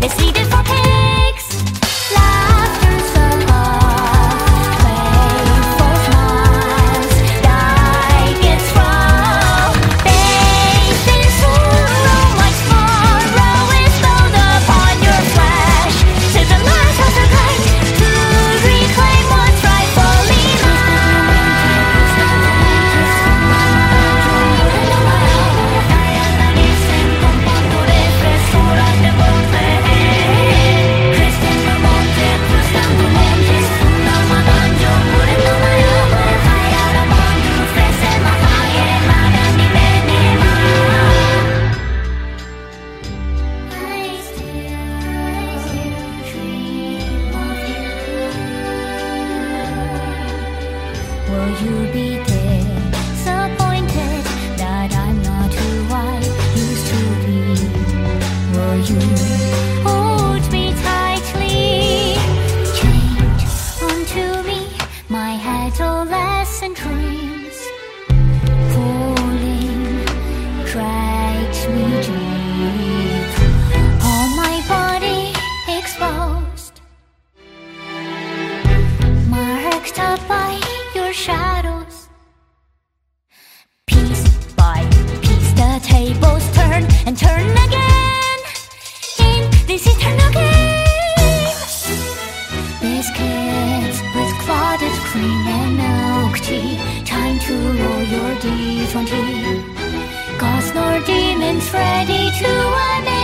It's needed for pigs. Laughter so hard, playful smiles, digest from bathed in sorrow. My sorrow is bound upon your flesh. To the last of the kind, to reclaim what's rightfully Will you be disappointed that I'm not who I used to be? Will you hold me tightly? Change unto me my adolescent dreams. Falling drags me deep. All my body exposed, marked up by your shadows. Piece by piece the tables turn and turn again in this eternal game. Biscuits with clotted cream and milk tea. Time to roll your D20. Gods nor demons ready to unleash.